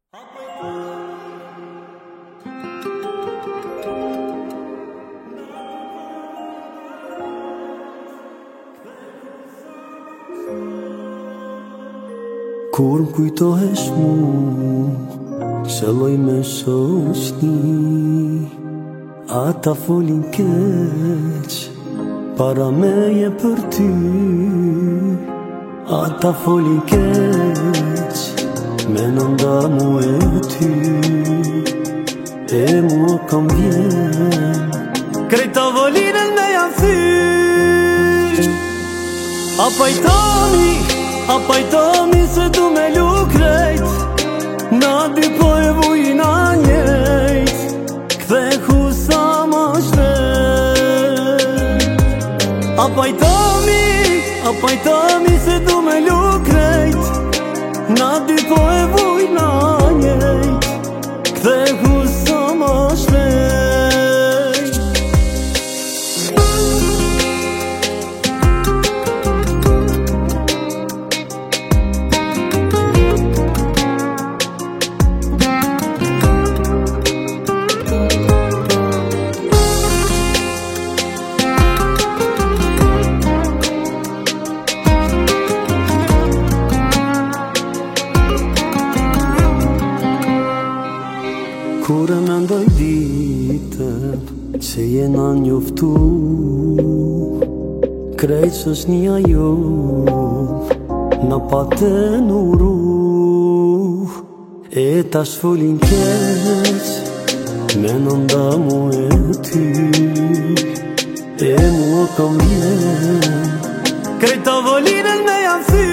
Kur m'kujtohesh mu, qëlloj me shoqni. Ata folin keq, para meje për ty. Ata folin keq, me nënda mu e ty. E mua kam vjen, krejt tavolinën me janë thy. A pajtomi se du me lu krejt, na dy po e vujna njejt, kthehu sa ma shpejt. A pajtomi se du me lu krejt, na dy po e vujna njejt, kthehu sa ma shpejt. Kur e mendoj ditën që jena njoftu, krejt qësh një ajo na paten uru. E tash folin keq, me nënda mu e ty. E mua kam vjen, krejt tavolinën me janë thy.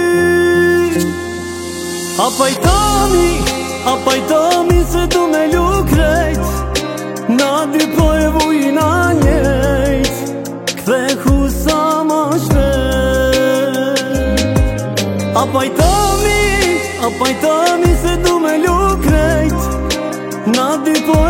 A pajtomi se du me lu krejt, na dy po e vujna njejt, kthehu sa ma shpejt. A pajtomi se du me lu krejt, na dy po